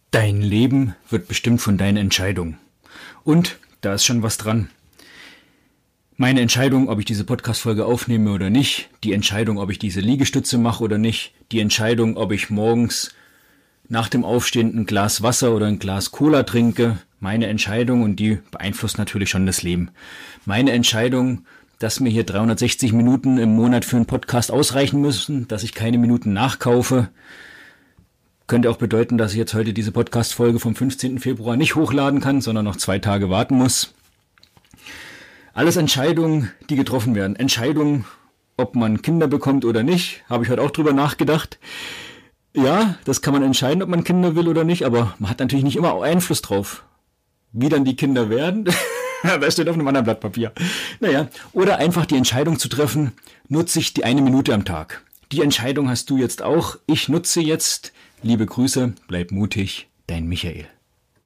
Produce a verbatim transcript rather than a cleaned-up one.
Dein Leben wird bestimmt von deinen Entscheidungen. Und da ist schon was dran. Meine Entscheidung, ob ich diese Podcast-Folge aufnehme oder nicht, die Entscheidung, ob ich diese Liegestütze mache oder nicht, die Entscheidung, ob ich morgens nach dem Aufstehen ein Glas Wasser oder ein Glas Cola trinke, meine Entscheidung, und die beeinflusst natürlich schon das Leben. Meine Entscheidung, dass mir hier dreihundertsechzig Minuten im Monat für einen Podcast ausreichen müssen, dass ich keine Minuten nachkaufe, könnte auch bedeuten, dass ich jetzt heute diese Podcast-Folge vom fünfzehnten Februar nicht hochladen kann, sondern noch zwei Tage warten muss. Alles Entscheidungen, die getroffen werden. Entscheidungen, ob man Kinder bekommt oder nicht, habe ich heute auch drüber nachgedacht. Ja, das kann man entscheiden, ob man Kinder will oder nicht, aber man hat natürlich nicht immer Einfluss drauf. Wie dann die Kinder werden, das steht auf einem anderen Blatt Papier. Naja, oder einfach die Entscheidung zu treffen, nutze ich die eine Minute am Tag. Die Entscheidung hast du jetzt auch. Ich nutze jetzt. Liebe Grüße, bleib mutig, dein Michael.